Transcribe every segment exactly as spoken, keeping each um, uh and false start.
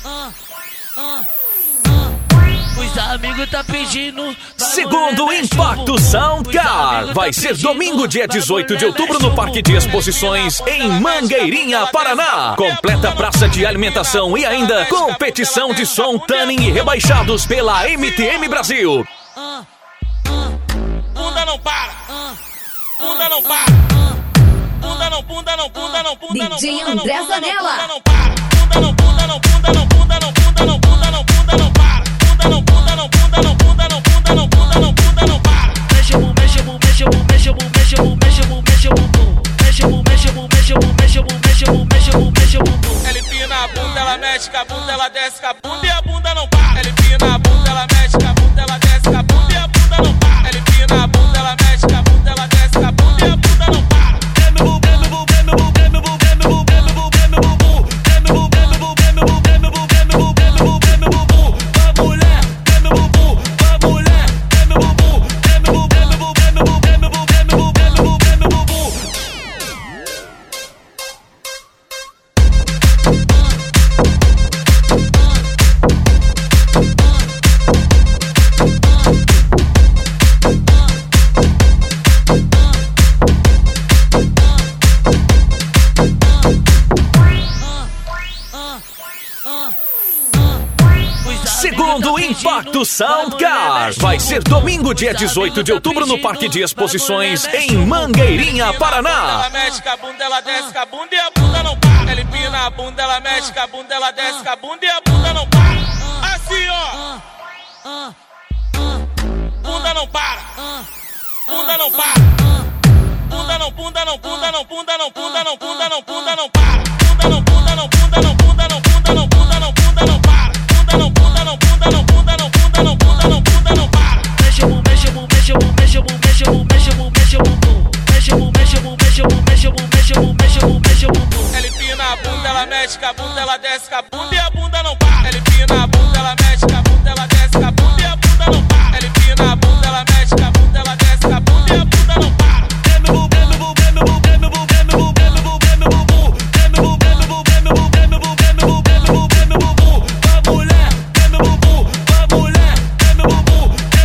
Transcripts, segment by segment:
Os amigos tá pedindo. Segundo Impacto Soundcar, vai ser domingo, dia dezoito de outubro, no Parque de Exposições, em Mangueirinha, Paraná. Completa praça de alimentação e ainda competição de som, tanning e rebaixados pela M T M Brasil. Bunda não para, bunda não para, bunda não, bunda não, bunda não, bunda não, D J André Zanella. bunda não para, bunda não, bunda não, bunda não, bunda não, bunda não, bunda não, bunda não para, bunda não, bunda não, bunda não, bunda não, bunda não, bunda não, bunda não para. Mexe o mexe o mexe o mexe o mexe o mexe o mexe o mexe o mexe o mexe o mexe o mexe o mexe o mexe o. Ela empina a bunda, ela mexe com a bunda, ela desce com a bunda e a bunda não para. Ela empina a bunda, ela mexe com a bunda, ela desce com a bunda e a bunda não para. Ela empina a bunda, ela mexe com a bunda, ela desce com a bunda e a bunda não para. Segundo Impacto Soundcar, vai ser domingo, dia dezoito de outubro, no Parque de Exposições, em Mangueirinha, Paraná. Ela mexe com a bunda, ela desce com a bunda e a bunda não para. Ela empina a bunda, ela mexe com a bunda, ela desce com a bunda e a bunda não para. Assim, ó. Bunda não para. Bunda não para. Bunda não, bunda não, bunda não, bunda não, bunda não, bunda não, bunda não para. Bunda não, bunda não, bunda não, bunda não, bunda não, bunda não, bunda não para. Bunda não, bunda não, bunda não, bunda não, bunda não, bunda não, bunda não para. Mexe o mexe o mexe o mexe o mexe o mexe o mexe o mexe o mexe o mexe o mexe o mexe o mexe o mexe o. Ela empina a bunda, ela mexe com a bunda, ela desce com a bunda e a bunda não para. Ela empina a bunda, ela mexe com a bunda, ela desce com a bunda e a bunda não para. Ela empina a bunda, ela mexe com a bunda, ela desce com a bunda e a bunda não para.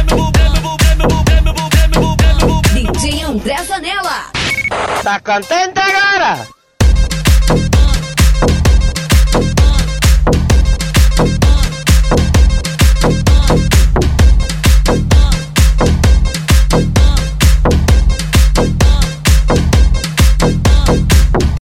D J André Zanella. Tá contente?